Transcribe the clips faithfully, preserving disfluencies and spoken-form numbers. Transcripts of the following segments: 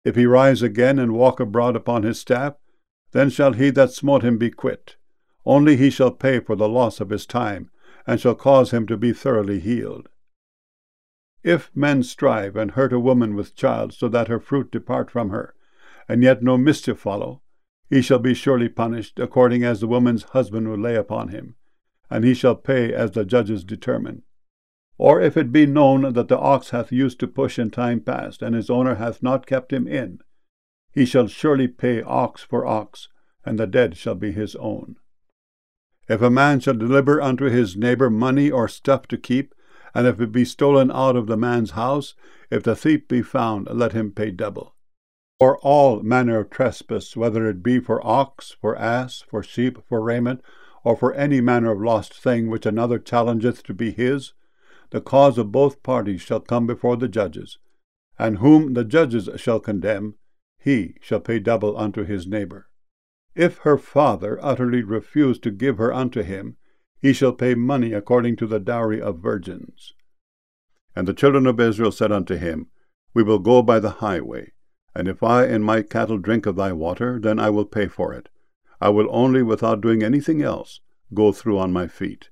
If he rise again and walk abroad upon his staff, then shall he that smote him be quit. Only he shall pay for the loss of his time, and shall cause him to be thoroughly healed. If men strive and hurt a woman with child, so that her fruit depart from her, and yet no mischief follow, he shall be surely punished, according as the woman's husband will lay upon him, and he shall pay as the judges determine. Or if it be known that the ox hath used to push in time past, and his owner hath not kept him in, he shall surely pay ox for ox, and the dead shall be his own. If a man shall deliver unto his neighbor money or stuff to keep, and if it be stolen out of the man's house, if the thief be found, let him pay double. For all manner of trespass, whether it be for ox, for ass, for sheep, for raiment, or for any manner of lost thing which another challengeth to be his, the cause of both parties shall come before the judges, and whom the judges shall condemn, he shall pay double unto his neighbor. If her father utterly refuse to give her unto him, he shall pay money according to the dowry of virgins. And the children of Israel said unto him, We will go by the highway, and if I and my cattle drink of thy water, then I will pay for it. I will only, without doing anything else, go through on my feet.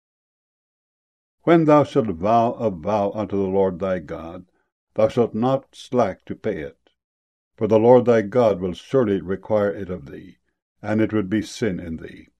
When thou shalt vow a vow unto the Lord thy God, thou shalt not slack to pay it. For the Lord thy God will surely require it of thee, and it would be sin in thee.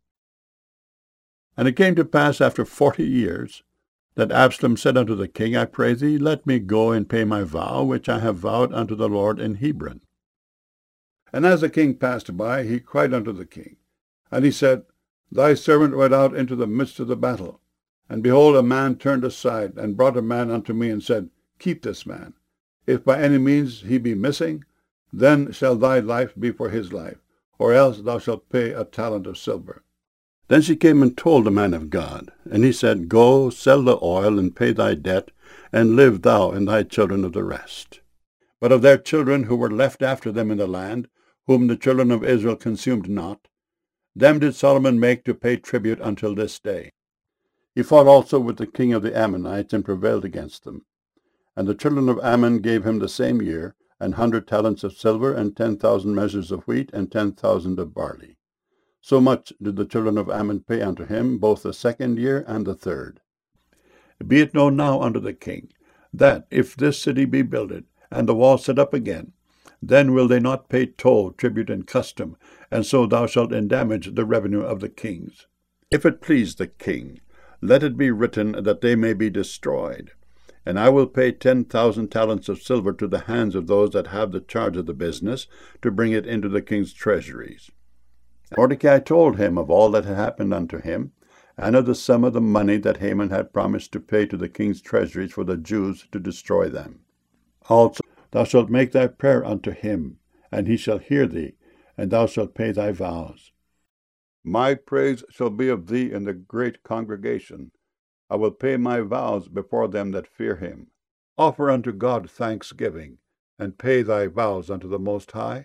And it came to pass after forty years, that Absalom said unto the king, I pray thee, let me go and pay my vow, which I have vowed unto the Lord in Hebron. And as the king passed by, he cried unto the king, and he said, Thy servant went out into the midst of the battle, and behold, a man turned aside, and brought a man unto me, and said, Keep this man. If by any means he be missing, then shall thy life be for his life, or else thou shalt pay a talent of silver. Then she came and told the man of God, and he said, Go, sell the oil, and pay thy debt, and live thou and thy children of the rest. But of their children who were left after them in the land, whom the children of Israel consumed not, them did Solomon make to pay tribute until this day. He fought also with the king of the Ammonites, and prevailed against them. And the children of Ammon gave him the same year an hundred talents of silver, and ten thousand measures of wheat, and ten thousand of barley. So much did the children of Ammon pay unto him, both the second year and the third. Be it known now unto the king, that if this city be builded, and the wall set up again, then will they not pay toll, tribute, and custom, and so thou shalt endamage the revenue of the kings. If it please the king, let it be written that they may be destroyed. And I will pay ten thousand talents of silver to the hands of those that have the charge of the business, to bring it into the king's treasuries. Mordecai told him of all that had happened unto him, and of the sum of the money that Haman had promised to pay to the king's treasuries for the Jews to destroy them. Also thou shalt make thy prayer unto him, and he shall hear thee, and thou shalt pay thy vows. My praise shall be of thee in the great congregation. I will pay my vows before them that fear him. Offer unto God thanksgiving, and pay thy vows unto the Most High.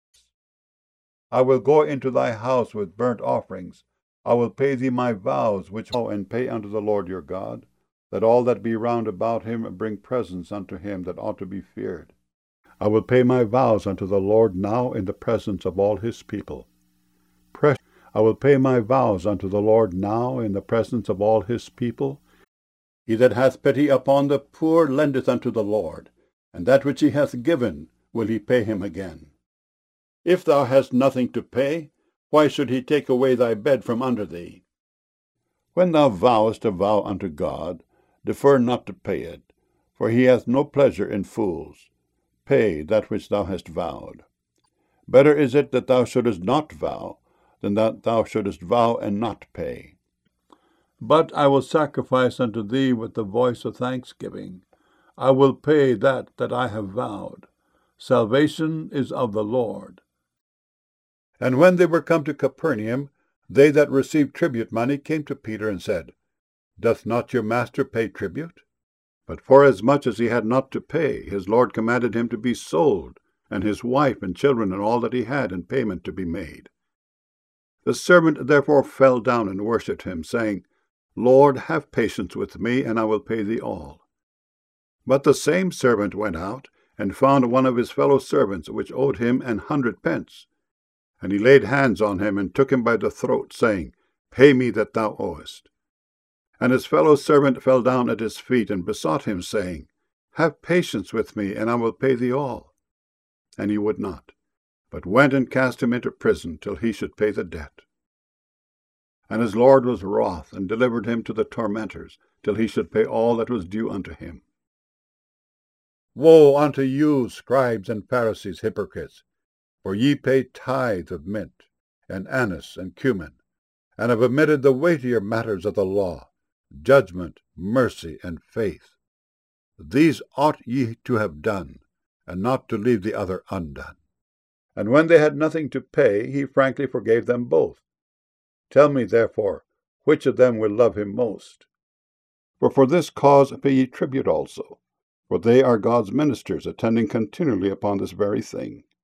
I will go into thy house with burnt offerings. I will pay thee my vows, which vow and pay unto the Lord your God, that all that be round about him bring presents unto him that ought to be feared. I will pay my vows unto the Lord now in the presence of all his people. Precious, I will pay my vows unto the Lord now in the presence of all his people. He that hath pity upon the poor lendeth unto the Lord, and that which he hath given will he pay him again. If thou hast nothing to pay, why should he take away thy bed from under thee? When thou vowest a vow unto God, defer not to pay it, for he hath no pleasure in fools. Pay that which thou hast vowed. Better is it that thou shouldest not vow, than that thou shouldest vow and not pay. But I will sacrifice unto thee with the voice of thanksgiving. I will pay that that I have vowed. Salvation is of the Lord. And when they were come to Capernaum, they that received tribute money came to Peter and said, Doth not your master pay tribute? But forasmuch as he had not to pay, his Lord commanded him to be sold, and his wife and children and all that he had in payment to be made. The servant therefore fell down and worshipped him, saying, Lord, have patience with me, and I will pay thee all. But the same servant went out, and found one of his fellow servants which owed him an hundred pence. And he laid hands on him, and took him by the throat, saying, Pay me that thou owest. And his fellow servant fell down at his feet, and besought him, saying, Have patience with me, and I will pay thee all. And he would not, but went and cast him into prison till he should pay the debt. And his lord was wroth, and delivered him to the tormentors, till he should pay all that was due unto him. Woe unto you, scribes and Pharisees, hypocrites! For ye pay tithe of mint, and anise, and cumin, and have omitted the weightier matters of the law, judgment, mercy, and faith. These ought ye to have done, and not to leave the other undone. And when they had nothing to pay, he frankly forgave them both. Tell me, therefore, which of them will love him most? For for this cause pay ye tribute also, for they are God's ministers, attending continually upon this very thing.